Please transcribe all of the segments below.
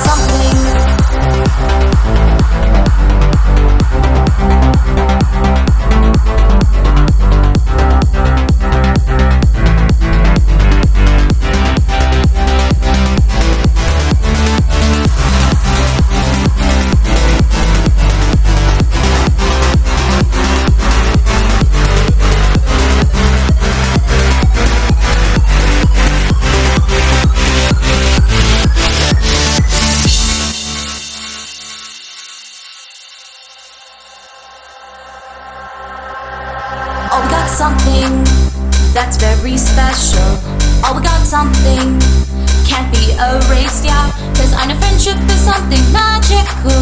Oh, we got something that's very special. Oh, we got something can't be erased, yeah. Cause I know friendship is something magical.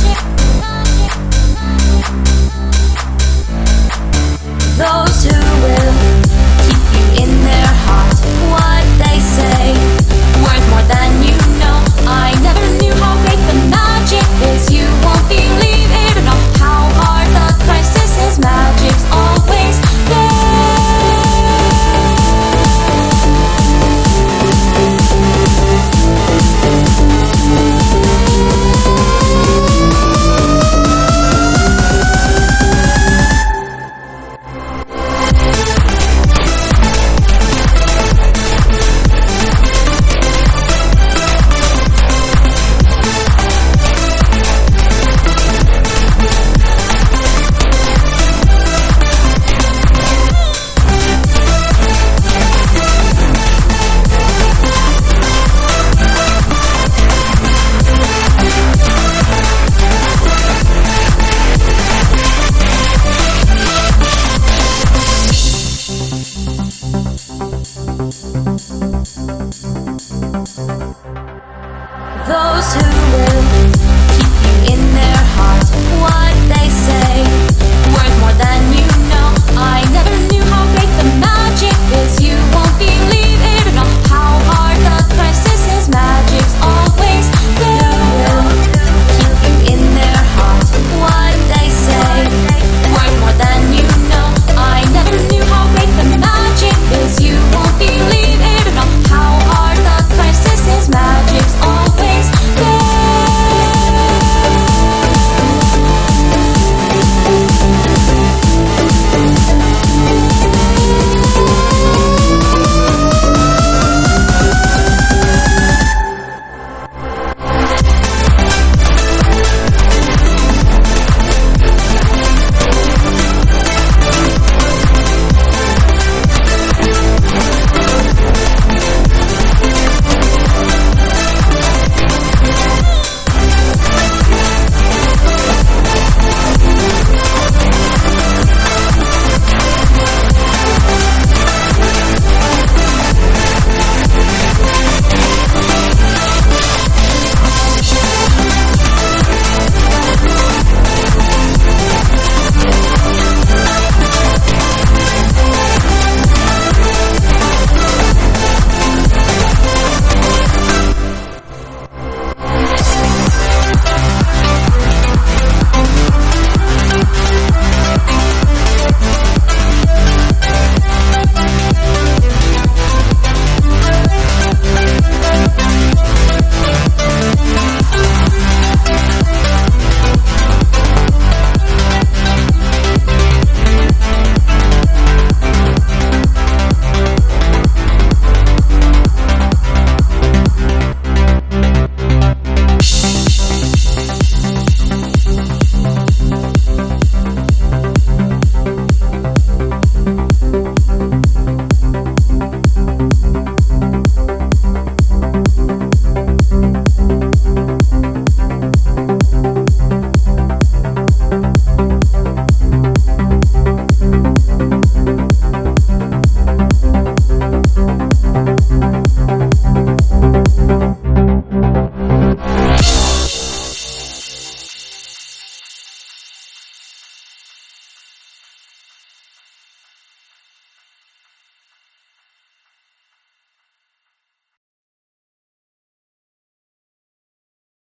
Those who will keep you in their heart, what they say, worth more than you know. I never knew how great the magic is. You won't believe it or not how hard the crisis is. Magic's always those who